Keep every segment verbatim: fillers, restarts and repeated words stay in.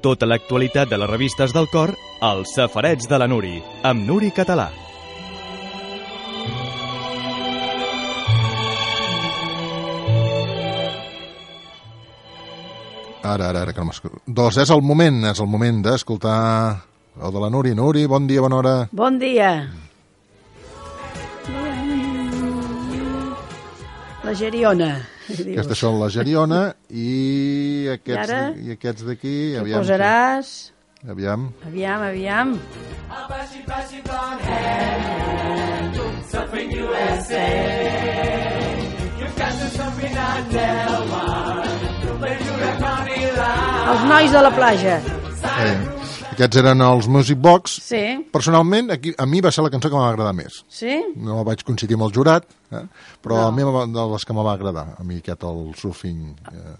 Tota l'actualitat de les revistes del cor, als Safarets de la Nuri, amb Nuri Català. Ara, ara, ara, que no m'escolto. Doncs és el moment, és el moment d'escoltar el de la Nuri. Nuri, bon dia, bona hora. Bon dia. La Geriona. Aquestes són la Geriona i aquests, I, i aquests d'aquí... Què posaràs? Aviam. Aviam, aviam. Els nois de la platja. Eh, aquests eren els Music Box. Sí. Personalment, aquí, a mi va ser la cançó que m'va agradar més. Sí? No vaig coincidir amb el jurat, eh? però No. a mi de les que me va agradar. A mi aquest, el Surfing eh,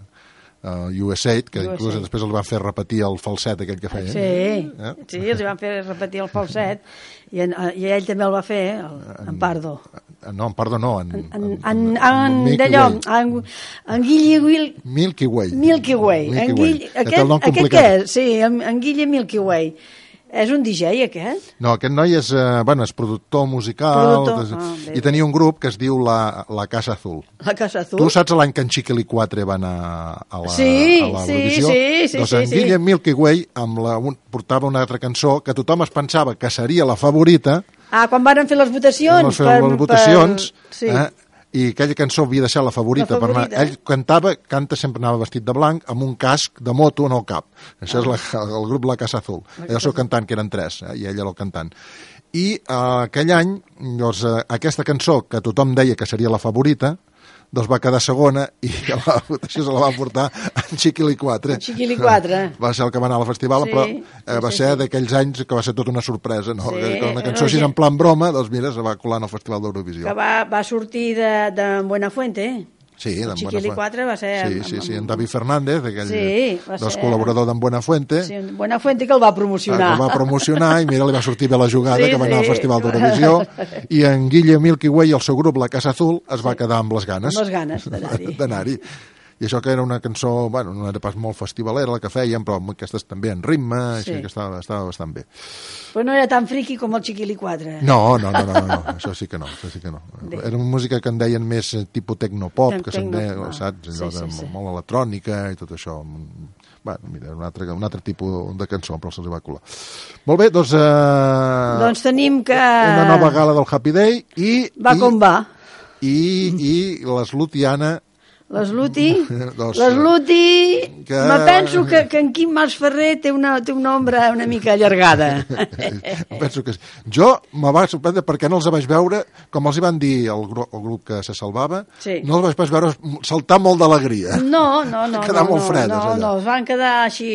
uh, U S A, que U S A. inclús després el van fer repetir el falset aquell que feien. Sí, Eh? sí, els van fer repetir el falset i, en, i ell també el va fer, el, en Pardo. No, en Pardo no. En, En, en, en, en, en Milky d'allò, Way. en, en Guille Will, Milky Way. Milky Way. Milky En Way. Guille, Aquest aquest, nom aquest complicat. què és? Sí, en, en Guille Milky Way. És un D J, aquest? No, aquest noi és, eh, bueno, és productor musical. Productor. des- Ah, bé, I tenia un grup que es diu La, la Casa Azul. La Casa Azul. Tu saps l'any que en Chiquili quatre va anar a la, Sí, a la sí, Eurovisió? sí, sí, doncs sí, en sí. Guillem Milky Way amb la, un, portava una altra cançó que tothom es pensava que seria la favorita. Ah, quan van fer les votacions. Les, les votacions. Per... Sí. Eh? I aquella cançó havia de ser la favorita. La favorita. Per ell cantava, canta sempre anava vestit de blanc amb un casc de moto en el cap. Això ah. és la, el grup La Casa Azul. Ell és el cantant, que eren tres, eh? I ell era el cantant. I eh, aquell any, doncs, eh, aquesta cançó, que tothom deia que seria la favorita, doncs va quedar segona i a la votació se la va portar en Chiquili quatre. En Chiquili quatre. Va ser el que va anar al festival, Sí, però eh, va sí, ser sí. d'aquells anys que va ser tota una sorpresa, no? Sí, Que una cançó Roger. així en plan broma, doncs mira, se va colar en el Festival d'Eurovisió. Que va, va sortir de, de Buenafuente. Sí, d'en Chiquili Buenafuente. quatre va ser... Sí, amb- sí, sí, amb- en David Fernández, aquell Sí, va doncs, ser- col·laborador d'en Buenafuente, Sí, en Buenafuente que el va promocionar. que va promocionar i mira, li va sortir bé la jugada, Sí, que va anar al sí. Festival d'Eurovisió, i en Guille Milky Way i el seu grup, La Casa Azul, es va quedar amb les ganes. Amb les ganes d'anar-hi. d'anar-hi. I això que era una cançó, bueno, no era pas molt festivalera la que feien, però aquestes també en ritme, Sí. així que estava, estava bastant bé. Però no era tan friqui com el Chiquili quatre. No, no, no, no, no, no, això sí que no, això sí que no. Bé. Era una música que en deien més eh, tipus tecnopop, Tec- que se'n tecno- deia, ah, saps? Allò sí, de sí, sí. molt electrònica i tot això. Bueno, mira, un altre, un altre tipus de cançó, però se'ls va colar. Molt bé, doncs... Eh, Doncs tenim que... una nova gala del Happy Day i... Va i, com va. I, i l'Eslutiana... Les Luti, Doncs, les Luti, que- me penso que, que en Quim Mas Ferrer té una, té una ombra una mica allargada. Penso que sí. Jo me va sorprendre perquè no els vaig veure, com els hi van dir el, gru el grup que se salvava, Sí. no els vaig pas veure saltar molt d'alegria. No, no, no. Quedar no, molt no, fredes, no, allà. no, es van quedar així.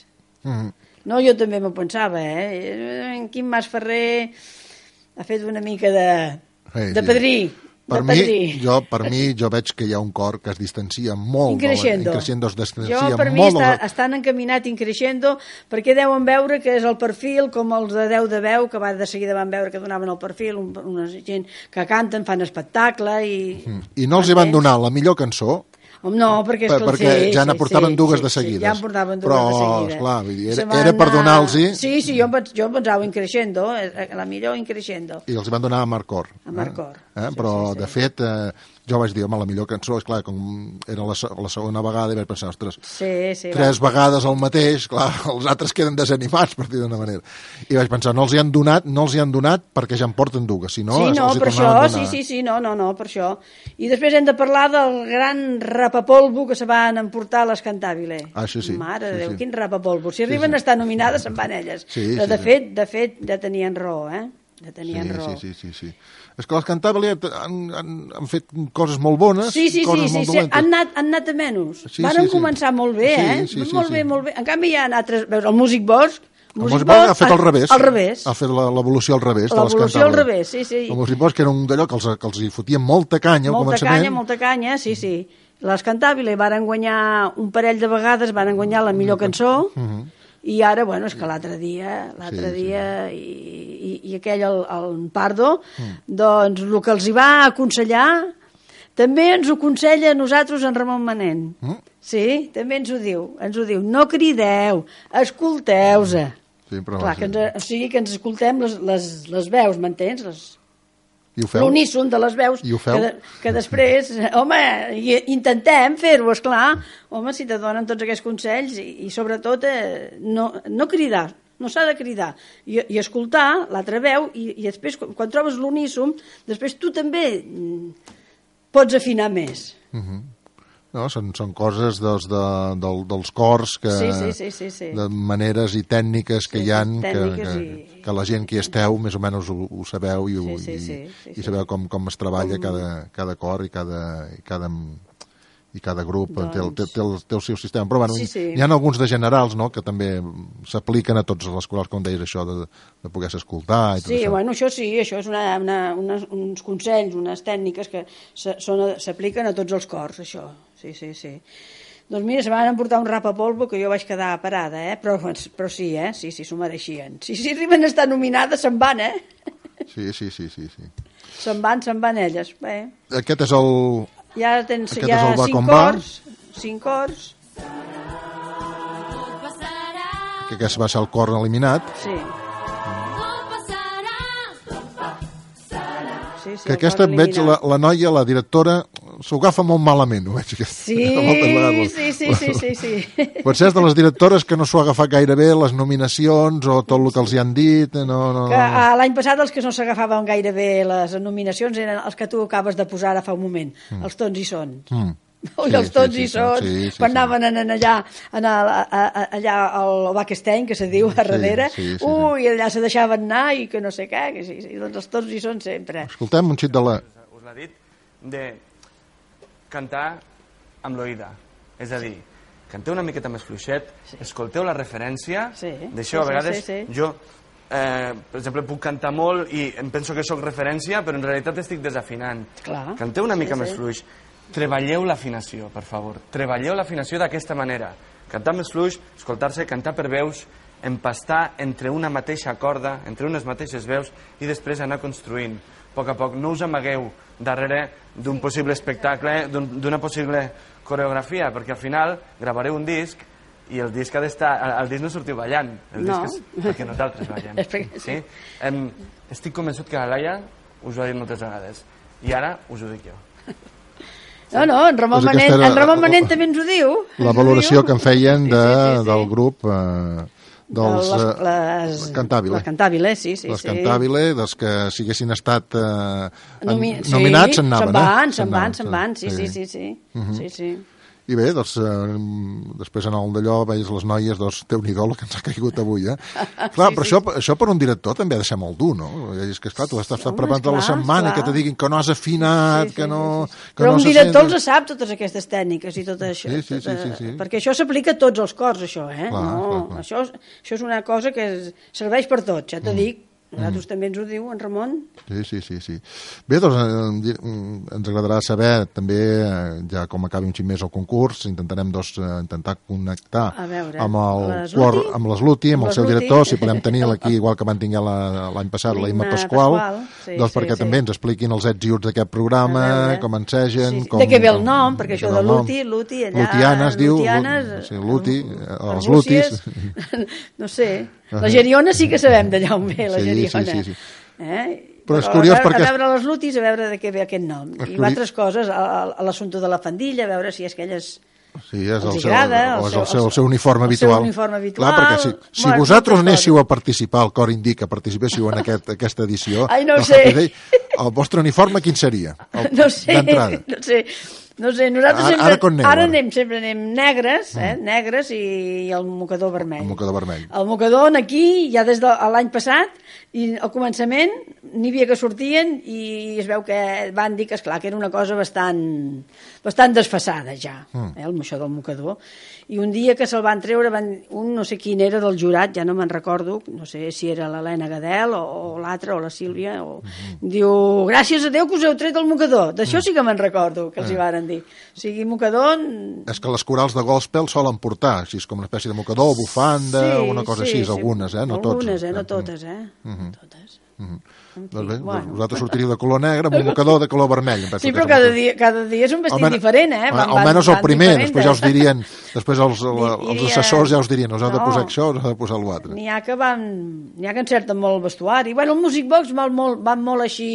Mm. No, jo també m'ho pensava, eh? En Quim Mas Ferrer ha fet una mica de, Sí, de sí. padrí. Per de mi, padrí. jo, per mi, jo veig que hi ha un cor que es distancia molt... Increixendo. De la, increixendo es distancia Jo, per mi, molt... està, de la- estan encaminat increixendo, perquè deuen veure que és el perfil, com els de Déu de Veu, que va de seguida van veure que donaven el perfil, un, una gent que canten, fan espectacle i... I no els hi van M'entens? donar la millor cançó, Home, no, perquè, és Per- que perquè sí, ja sí, n'aportaven sí, dues sí, de sí, seguides. ja en portaven dues Però, de seguida. esclar, vull dir, era- Se van era per anar- donar-los-hi. Sí, sí, jo, em pens- jo em pensava increixendo, eh, la millor increixendo. i els van donar a Marcor. A Marcor, Eh? Eh? sí, Però, sí, sí. de fet, eh, jo vaig dir, home, la millor cançó, és clar, com era la, se- la segona vegada, i vaig pensar, ostres, Sí, sí. tres vegades el mateix, clar, els altres queden desanimats, per dir d'una manera. I vaig pensar, no els hi han donat, no els hi han donat perquè ja en porten dues, si no, sí, els, no, els hi per això, tornaven a sí, donar. sí, sí, no, no, no, per això. I després hem de parlar del gran rapapolvo que se van emportar les Cantàbile. Ah, això sí, Mare sí, de Déu, sí. quin rapapolvo. Si arriben sí. a estar nominades, se'n van elles. Sí, Però, sí, de sí. fet, de fet, ja tenien raó, eh? Ja tenien Sí, raó. sí, sí, sí, sí. És que les Cantàbile han, han, han fet coses molt bones, Sí, sí, sí, coses sí, molt sí. dolentes. Han, anat, han anat a menys. Sí, Van sí, sí. començar molt bé, Sí, eh? sí, sí, molt sí. bé, molt bé. En canvi hi ha altres... Veus, el Músic Bosch... El Músic Bosch ha fet al revés. Al revés. Ha fet la- l'evolució al revés. de les L'evolució al Cantàbile. revés, sí, sí. El Músic Bosch, que era un d'allò que els, que els hi fotien molta canya al Molta començament. canya, molta canya, sí, sí. Les Cantàbile varen guanyar un parell de vegades, varen guanyar la millor cançó, i ara, bueno, és que l'altre dia, l'altre Sí, sí. dia, i, i, i aquell, el, el Pardo, doncs el que els hi va aconsellar, També ens ho aconsella a nosaltres en Ramon Manent. Mm? Sí, també ens ho diu. Ens ho diu. No crideu, escolteu-se. Sí, però... Clar, que ens, o sigui que ens escoltem les, les, les veus, m'entens? Les... I ho feu? L'uníson de les veus. I ho feu? Que, que després, home, i, intentem fer-ho, esclar. Home, si te donen tots aquests consells i, i sobretot eh, no, no cridar, no s'ha de cridar i, i escoltar l'altra veu i, i després quan, quan trobes l'uníson després tu també mm, pots afinar més. Uh-huh. No, són, són coses dels, de, del, dels cors que, sí, sí, sí, sí, sí. de maneres i tècniques que sí, hi ha que, que, i... que la gent que hi esteu més o menys ho, ho sabeu i, ho, sí, sí, sí, i, sí, i sabeu com, com es treballa com... cada, cada cor i cada, i cada, i cada grup doncs... té, el, té, té, el, té el seu sistema, però bueno, sí, sí. hi ha alguns de generals, no?, que també s'apliquen a tots les escoles, com deies això de, de poder-se escoltar i tot sí, això. Bueno, això sí, això és una, una, una, uns consells, unes tècniques que s'apliquen a tots els cors, això, sí, sí, sí. Doncs mira, se van emportar un rapapolvo que jo vaig quedar parada, eh? Però, però sí, eh? Sí, sí, s'ho mereixien. Si sí, sí, arriben a estar nominades, se'n van, eh? Sí, sí, sí, sí, sí. Se'n van, se'n van elles. Bé. Aquest és el... Ja tens Aquest ja és el va cinc com va. cors, cinc cors. Que aquest va ser el cor eliminat. Sí. Sí, sí, Que aquesta veig, la, la noia, la directora, s'ho agafa molt malament, ho veig. Sí, sí, sí, sí, sí, sí. Potser és de les directores que no s'ho ha agafat gaire bé, les nominacions o tot el que els hi han dit. No, no, que no. L'any passat els que no s'agafaven gaire bé les nominacions eren els que tu acabes de posar ara fa un moment, mm. els tons i sons. Mm. Ui, sí, els tots sí, i sí, sons, sí, sí, quan sí. anaven en allà, en el, a, a, allà al Backstein, que se diu, a darrere, sí, sí, sí, ui, allà se deixaven anar i que no sé què, que sí, sí, doncs els tots i sons sempre. Escoltem un xit de la... Us l'ha dit, de cantar amb l'oïda, és a dir, canteu una miqueta més fluixet, sí. Escolteu la referència, sí, d'això sí, a vegades sí, sí. jo, eh, per exemple, puc cantar molt i em penso que sóc referència, però en realitat estic desafinant. Clar. Canteu una mica sí, més sí. fluix. Treballeu l'afinació, per favor. Treballeu l'afinació d'aquesta manera. Cantar més fluix, escoltar-se, cantar per veus, empastar entre una mateixa corda, entre unes mateixes veus, i després anar construint. A poc a poc, no us amagueu darrere d'un possible espectacle, d'una possible coreografia, perquè al final gravareu un disc i el disc ha d'estar... El disc no sortiu ballant, el no. disc és perquè nosaltres ballem. Sí? Em, estic convençut que la Laia us ho ha dit moltes vegades, i ara us ho dic jo. No, no, en Ramon pues Manent, era, en Ramon Manent també ens ho diu. La valoració que en feien de, sí, sí, sí, sí. del grup eh, dels les, eh, les, Cantàbile. Les Cantàbile, sí, sí. Les sí. Cantàbile, dels que si haguessin estat eh, Nomi nominats se'n anaven. Se'n van, eh? se'n van, se'n van, sí, sí, sí. sí, Uh -huh. sí, sí. I bé, doncs, eh, després en el d'allò veus les noies, doncs, Déu-n'hi-do el que ens ha caigut avui, eh? Clar, sí, però sí. això, això per un director també ha de ser molt dur, no? És que, esclar, tu estàs Home, preparant tota la esclar, setmana esclar. i que te diguin que no has afinat, Sí, sí, que no... sí, sí. Que Però no un se director sent... els sap totes aquestes tècniques i tot això. Sí, sí, sí, tot, sí, sí. Perquè això s'aplica a tots els cors, això, eh? Clar, no, clar, clar. Això, això és una cosa que es, serveix per tot, ja t'ho mm. dic. Nosaltres mm. també ens ho diu en Ramon. Sí, sí, sí, sí. Bé, doncs eh, ens agradarà saber també, eh, ja com acabi un xic més el concurs, intentarem doncs, eh, intentar connectar veure, amb el les cor, Luti? amb les Luti, amb Amb el les seu Luti. director, si podem tenir aquí, igual que van tenir l'any passat, la Imma Imma Pasqual, Pasqual, sí, doncs sí, perquè sí. també ens expliquin els ets i uts d'aquest programa, A veure. com ensegen... Sí, sí. Com, De què ve el com- nom, perquè això ve de el nom. Luti, Luti, allà... Lutiana es diu, Lutianes, Lu- sí, Luti, les els Lutis. Rússies, no sé. La Geriona sí que sabem d'allà on ve, la Sí, sí, Geriona. sí, sí. Eh? Però és curiós a veure, perquè- A veure les Lutis, a veure de què ve aquest nom. És I curi- altres coses, a, a l'assumpte de la fandilla, a veure si és que elles... Sí, és el Els seu, agrada, o el és el seu- seu, el seu uniforme el seu habitual. uniforme habitual. Clar, perquè si, si Bueno, vosaltres moltes anéssiu coses. a participar, el cor indica, participéssiu en aquest, aquesta edició, Ai, no ho del sé. Happy Day, el vostre uniforme quin seria? El, No sé, d'entrada. no sé. No sé, nosaltres Ara- sempre, ara com aneu, ara ara? anem, sempre anem negres, eh? negres i, i el mocador vermell. El mocador vermell. El mocador aquí, ja des de l'any passat, i al començament n'hi havia que sortien i es veu que van dir que, esclar, que era una cosa bastant, bastant desfassada ja, Mm. eh, el moixó del mocador. I un dia que se'l van treure, van, un no sé quin era del jurat, ja no me'n recordo, no sé si era l'Helena Gadel o, o l'altra, o la Sílvia, o... Mm-hmm. diu, gràcies a Déu que us heu tret el mocador. D'això sí que me'n recordo, que els hi varen van dir. O sigui, mocador... És que les corals de gospel solen portar, així com una espècie de mocador, bufanda, sí, o una cosa sí, així, sí. algunes, eh? No tots. Algunes, eh? No totes, eh? Mm-hmm. No totes. Mm-hmm. Doncs bé, Bueno. vosaltres sortiríeu de color negre amb un mocador de color vermell. Sí, però cada dia, cada dia és un vestit Almen, diferent, eh? Van, almenys el primer, diferents, després ja us dirien, després els, Di- els diria- assessors ja us dirien, us heu de No. posar això, us heu de posar l'altre. N'hi ha que van... N'hi ha que encerten molt el vestuari. Bueno, el Music Box van molt, van molt així...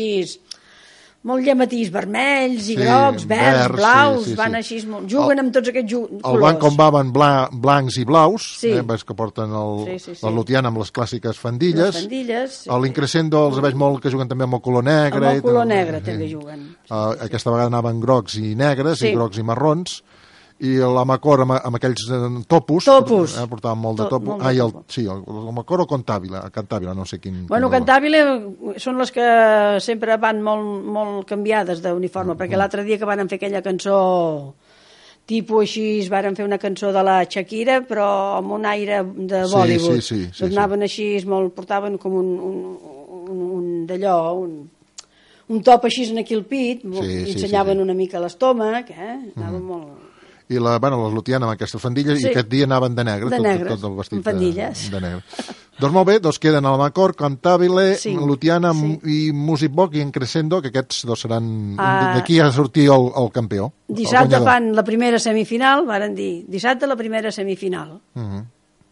molt llamatius, vermells i Sí, grocs, verds, verds, blaus, sí, sí, van sí. així, molt- juguen El- amb tots aquests ju- El colors. blanc com va van bla, blancs i blaus, Sí. eh, veig que porten el, Sí, sí, sí. la lutiana amb les clàssiques fandilles. Les fandilles. Sí. A l'increscendo els veig molt que juguen també amb el color negre. Amb el i color tot. negre Sí. també juguen. Uh, aquesta vegada anaven grocs i negres, Sí. i grocs i marrons, i l'Amacor amb, amb aquells eh, topos, Topos. eh, portaven molt de To- topo. molt de Ah, i el, topo. sí, el, l'Amacor o Contàbila, Cantàbila, no sé quin... Bueno, quin Cantabile són les que sempre van molt, molt canviades d'uniforme, perquè l'altre dia que van fer aquella cançó tipus així, varen fer una cançó de la Shakira, però amb un aire de Sí, Bollywood. sí, sí, sí, Doncs anaven així, molt, portaven com un, un, un, un d'allò, un, un top així aquí al pit, Sí, sí, ensenyaven sí, sí. una mica l'estómac, eh? Anaven molt... I la, bueno, les Lutiana amb aquestes fandilles, Sí. i aquest dia anaven de negre, De tot, negres, tot el vestit amb fandilles. de, de negre. Doncs molt bé, doncs queden l'Amacor, Cantabile, Sí, Lutiana sí. i Music Box i en Crescendo, que aquests dos seran... Ah. D'aquí ha de sortir el, el campió. el Dissabte guanyador. fan la primera semifinal, varen dir, dissabte la primera semifinal. Mhm.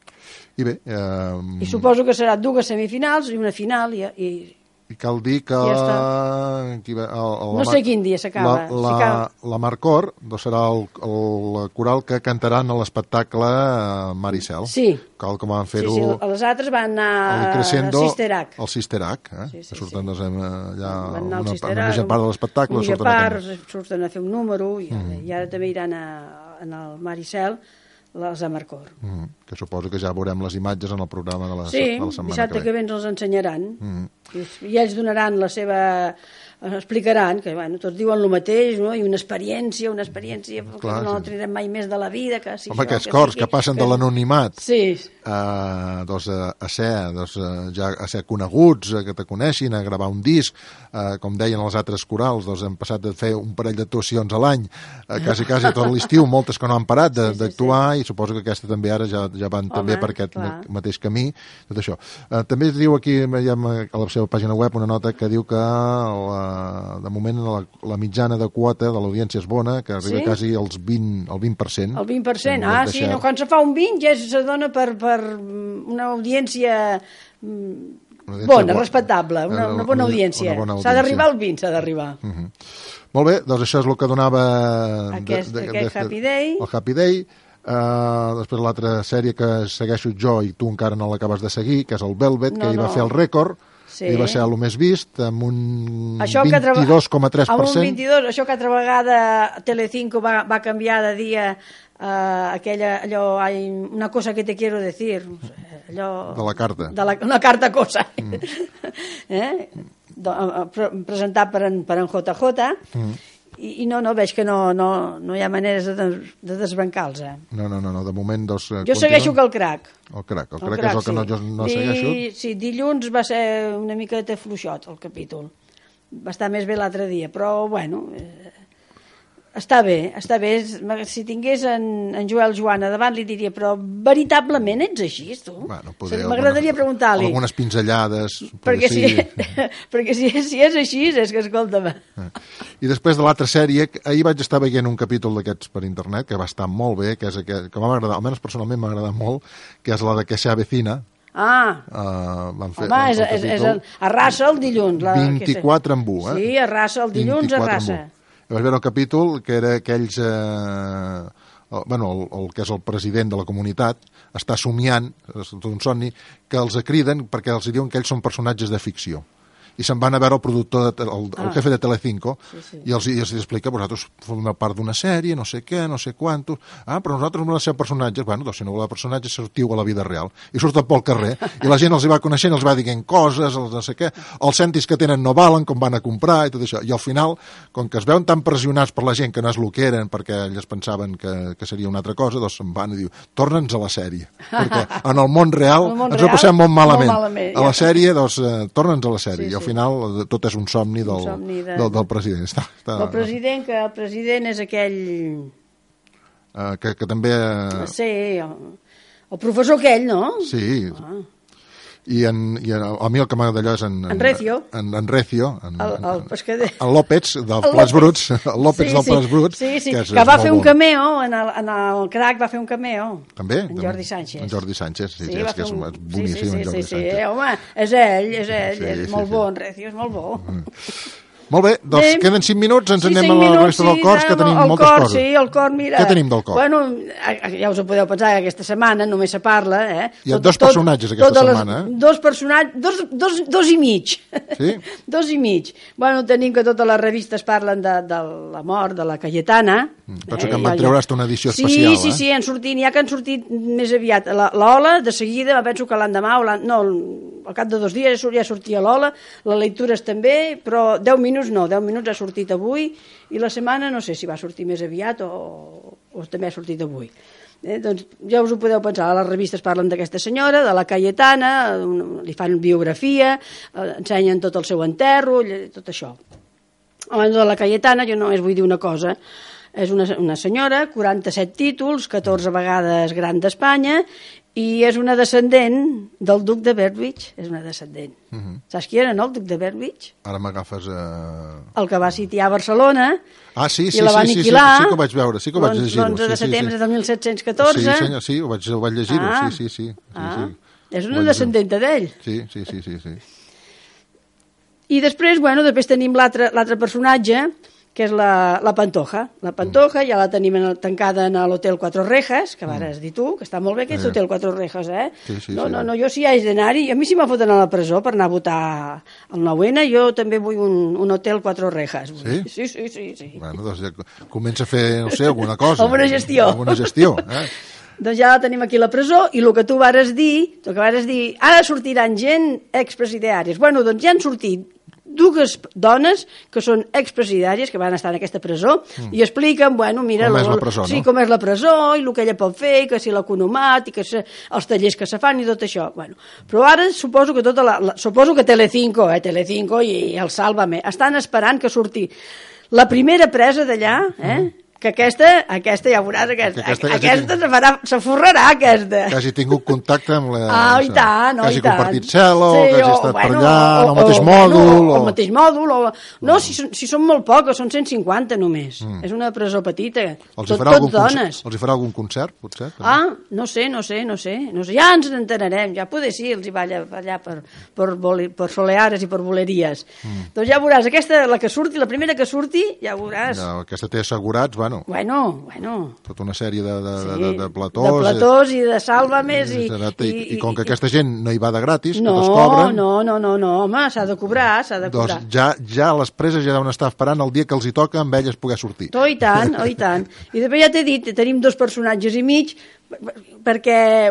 I bé, eh, I suposo que serà dues semifinals i una final, i, i i cal dir que... Ja Qui va, el, el, No sé quin dia s'acaba. La, la, S'acaba. la Marcor doncs serà el, el coral que cantaran a l'espectacle eh, Maricel. Sí. Cal com van sí, fer-ho... sí, els altres van anar el a Crescendo, Sisterac. el Sisterac, eh? Sí, sí, que surten sí. doncs, allà Van anar al una, Sisterac, una mitja part de l'espectacle. una mitja surten a part, cantar. surten a fer un número, i, Mm. i ara també iran a, en el Maricel, les Amarcor. Mm, que suposo que ja veurem les imatges en el programa de la, Sí, de la setmana dissabte que que ve. ve ens els ensenyaran. Mm. I, I ells donaran la seva... explicaran que, bueno, tots diuen el mateix, no? I una experiència, una experiència que Clar, no sí. la tindrem mai més de la vida, que si Home, això, aquests que cors sigui, que passen de l'anonimat Sí, a, doncs, a, a ser, doncs, a, ja, a ser coneguts, a que te coneixin, a gravar un disc, a, com deien els altres corals, doncs hem passat de fer un parell d'actuacions a l'any, a quasi, quasi tot l'estiu, moltes que no han parat Sí, sí, d'actuar, sí, sí. I suposo que aquesta també ara ja, ja van Home, també per aquest clar. ma- mateix camí, tot això. Uh, també es diu aquí, veiem a la seva pàgina web, una nota que diu que la, de moment la, la mitjana de quota de l'audiència és bona, que arriba Sí? quasi als vint, al vint per cent. el vint per cent. Hem Ah, de sí, deixar- no, quan se fa un vint ja se dona per, per una audiència mm, Una audiència bona, bo- respectable, una, una- una bona una- audiència. una bona S'ha d'arribar audiència. al vint, s'ha d'arribar. Mhm. Molt bé, doncs això és el que donava Aquest- aquest Happy Day. el Happy Day. Uh, després l'altra sèrie que segueixo jo i tu encara no l'acabes de seguir, que és el Velvet, No, que hi va no. fer el rècord, Sí. i va ser el més vist, amb un Això que altra- vint-i-dos coma tres per Amb un cent. vint-i-dos, això que altra vegada Telecinco va, va canviar de dia uh, aquella, allò, hay una cosa que te quiero decir, allò... De la carta. De la, una carta cosa. Mm. eh? Do, uh, pre presentat per en, per en J J, mm. i, i no, no, veig que no, no, no hi ha maneres de, de desbancar-los. Eh? No, no, no, no, de moment doncs... Jo segueixo que el crac. El crac, el El crac és el que no, jo no Di- segueixo. Sí, dilluns va ser una miqueta fluixot, el capítol. Va estar més bé l'altre dia, però, bueno, eh, està bé, està bé. Si tingués en, en Joel Joana davant li diria, però veritablement ets així, tu? Bueno, poder, M'agradaria alguna- preguntar-li. Algunes pinzellades. Perquè, si, sí. perquè si, si és així, és que, escolta'm... I després de l'altra sèrie, ahir vaig estar veient un capítol d'aquests per internet, que va estar molt bé, que, és aquest, que m'ha agradat, almenys personalment m'ha agradat molt, que és la de Que se avecina. Ah, Uh, van fer, home, van és, fer el és, és capítol. el, arrasa el dilluns. La, vint-i-quatre en u, eh? Sí, arrasa el dilluns, vint-i-quatre en arrasa. u. I vaig veure un capítol que era aquells... Eh, el, bueno, el, el que és el president de la comunitat està somiant, és tot un somni, que els criden perquè els diuen que ells són personatges de ficció. I se'n van a veure el productor, de, el, el Ah. jefe de Telecinco, Sí, sí. i els, i els explica, vosaltres formeu part d'una sèrie, no sé què, no sé quantos... Ah, però nosaltres volem ser personatges. Bueno, doncs si no voleu personatges, sortiu a la vida real. I surten pel carrer, i la gent els hi va coneixent, els va dient coses, els no sé què, els centis que tenen no valen, com van a comprar, i tot això. I al final, com que es veuen tan pressionats per la gent que no és el que eren, perquè ells pensaven que, que seria una altra cosa, doncs se'n van i diu, torna'ns a la sèrie. Perquè en el món real En el món ens ho real, passem molt malament. molt malament, A la ja. sèrie, doncs, eh, torna'ns a la sèrie. Sí, I al sí, final tot és un somni del, un somni de... del, del president. Està, està... El president, que el president és aquell... Uh, que, que també... Uh... Sí, el, el professor aquell, no? Sí. Ah. I, en, i en, a mi el que m'agrada d'allò és en, en, en Recio, en, en Recio, en, el, el pescader, el López dels Plats Bruts, el López sí, dels Plats Bruts, sí, sí, que, és, que va és fer un bon. cameo en el, en el crack, va fer un cameo. També? En Jordi Sánchez. En Jordi Sánchez, sí, sí, sí és que és, un... és boníssim, sí, sí, en Jordi sí, sí, Sánchez. Sí, home, és ell, és ell, sí, és sí, molt sí. bo, en Recio, és molt bo. Mm. Molt bé, doncs bé, queden cinc minuts, ens sí, anem a la minuts, resta del sí, cor, que tenim el moltes cor, coses. Sí, el cor, mira... Què tenim del cor? Bueno, ja us ho podeu pensar, que aquesta setmana només se parla, eh? Hi ha tot, dos personatges aquesta tot, setmana, les, eh? Dos personatges, dos, dos, dos i mig. Sí? Dos i mig. Bueno, tenim que totes les revistes parlen de, de la mort de la Cayetana. Penso eh, que en van treure hasta una edició sí, especial, sí, eh? Sí, sí, han sortit, n'hi ha que han sortit més aviat. L'Ola, de seguida, penso que l'endemà, no, al cap de dos dies ja sortia l'Ola, les lectures també, però deu minuts no, deu minuts ha sortit avui, i la setmana no sé si va sortir més aviat o, o també ha sortit avui. Eh, doncs ja us ho podeu pensar, les revistes parlen d'aquesta senyora, de la Cayetana, li fan biografia, eh, ensenyen tot el seu enterro, tot això. Abans de la Cayetana, jo només vull dir una cosa, és una, una senyora, quaranta-set títols, catorze vegades gran d'Espanya, i és una descendent del duc de Berwick, és una descendent. Uh -huh. Saps qui era, no, el duc de Berwick? Ara m'agafes a... El que va sitiar Barcelona, ah, sí, sí, i la va sí, sí, aniquilar, sí, sí que ho vaig veure, sí que ho vaig llegir. l'onze de sí, setembre sí, sí. de mil set-cents catorze. Sí, senyor, sí, ho vaig, ho vaig llegir, ah, sí, sí, sí. sí, ah, sí. És una descendenta d'ell. Sí, sí, sí, sí, sí. I després, bueno, després tenim l'altre personatge, que és la, la Pantoja. La Pantoja ja la tenim en, tancada en l'Hotel Quatre Rejas, que vares dir tu, que està molt bé aquest eh. Hotel Quatre Rejas, eh? Sí, sí, no, sí. no, no, jo si haig d'anar-hi, a mi si me foten a la presó per anar a votar el nou ene, jo també vull un, un Hotel Quatre Rejas. Sí? Sí, sí, sí. sí. Bueno, doncs ja comença a fer, no sé, alguna cosa. Alguna gestió. Alguna gestió, eh? Doncs ja la tenim aquí a la presó, i el que tu vares dir, el que vares dir, ara sortiran gent expresidiàries. Bueno, doncs ja han sortit dues dones que són expresidiàries, que van estar en aquesta presó, mm. i expliquen, bueno, mira... Com lo, és la presó, sí, no? com és la presó, i el que ella pot fer, i que si l'economat, i que se, els tallers que se fan, i tot això. Bueno, però ara suposo que tota la... la suposo que Telecinco, eh, Telecinco i, i el Sálvame, estan esperant que surti la primera presa d'allà, eh?, mm. que aquesta, aquesta ja veuràs, aquesta, aquesta, aquesta se farà, se forrarà, aquesta. Que hagi tingut contacte amb la... Ah, i tant, oh, que hagi i tant. compartit cel·la, sí, o que hagi estat bueno, per allà, o, el mateix o, mòdul... Bueno, o... el mateix mòdul, o... No, mm. si, són, si són molt poques, són cent cinquanta només. Mm. És una presó petita, els tot, farà tot dones. Concert, els hi farà algun concert, potser? També? Ah, no sé, no sé, no sé, no sé. Ja ens entenarem, ja poder sí, els hi va allà, allà per, per, per soleares i per boleries. Mm. Doncs ja veuràs, aquesta, la que surti, la primera que surti, ja veuràs. Ja, aquesta té assegurats, bueno... Bueno, bueno... Tota una sèrie de, de, sí, de, de platós... De platós i de sàlvames i... I, i, i com que aquesta gent no hi va de gratis, no, que es cobren... No, no, no, no, home, s'ha de cobrar, s'ha de cobrar. Doncs ja, ja les preses ja deuen estar esperant el dia que els hi toca amb elles poder sortir. Oh, i tant, oh, i tant. I després ja t'he dit, tenim dos personatges i mig, perquè...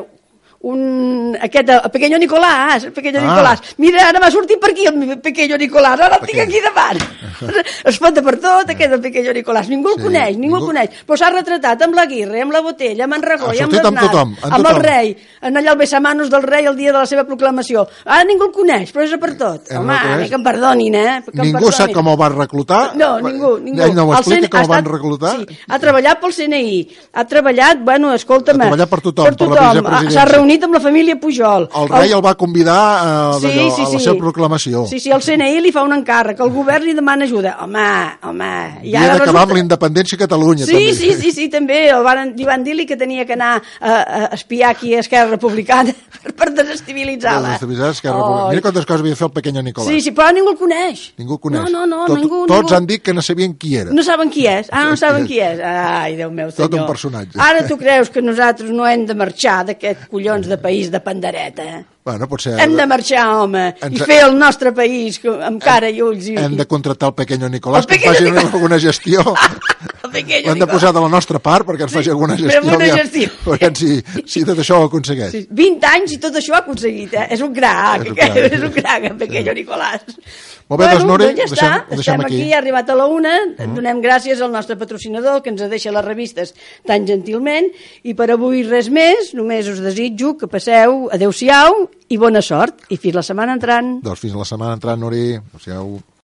un, aquest, el Pequeño Nicolás, el Pequeño ah. Nicolás. Mira, ara m'ha sortit per aquí el Pequeño Nicolás, ara el tinc aquí davant. Es fota per tot, aquest el Pequeño Nicolás. Ningú el sí, coneix, ningú, ningú el coneix. Però s'ha retratat amb l'Aguirre, amb la Botella, amb en Rajoy, amb l'Aznar, amb, amb el rei, en allà el besamanos del rei el dia de la seva proclamació. Ara ningú el coneix, però és per tot. Eh, Home, no que em perdonin, eh? Que ningú em perdonin. Sap com el van reclutar? No, ningú, ningú. Ell no ho explica, com el van estat, reclutar? Sí, ha treballat pel C N I, ha treballat, bueno, escolta'm... Ha treballat per tothom, per, tothom. per la vicepresidència. S'ha reunit amb la família Pujol. El rei el, el va convidar uh, sí, sí, a la sí. seva proclamació. Sí, sí, el C N I li fa un encàrrec, el govern li demana ajuda. Home, home... I ha d'acabar resulta... amb la independència a Catalunya, sí, també. Sí, sí, sí, també. El van, li van dir-li que tenia que anar a, a espiar aquí a Esquerra Republicana per, per desestabilitzar-la. Desestabilitzar Esquerra oh. Republicana. Mira quantes coses havia de fer el Pequeño Nicolás. Sí, sí, però ningú el coneix. Ningú el coneix. No, no, no, Tot, ningú... Tots ningú... han dit que no sabien qui era. No saben qui és. Ah, no saben qui és. Ai, Déu meu senyor. Tot un personatge. Ara tu creus que nosaltres no hem de marxar d'aquest collons de país de pandereta, eh? Bueno, potser... Hem de marxar, home, ens... i fer el nostre país amb cara i ulls. I... Hem de contractar el Pequeño Nicolás el Pequeño que faci Nicolás. alguna gestió. El Pequeño L'hem de posar de la nostra part perquè ens faci alguna gestió. Però una gestió. Veurem si, si tot això ho aconsegueix. Sí, vint anys i tot això ho ha aconseguit, eh? És un crac, És un crac, és un crac, en Pequeño Nicolás. Molt bé, doncs, Nuri, doncs ja ho està, deixem- ho deixem estem aquí. aquí, ha arribat a la una, donem gràcies al nostre patrocinador que ens deixa les revistes tan gentilment, i per avui res més, només us desitjo que passeu adeu-siau i bona sort, i fins la setmana entrant. Doncs fins la setmana entrant, Nuri. Adéu-siau.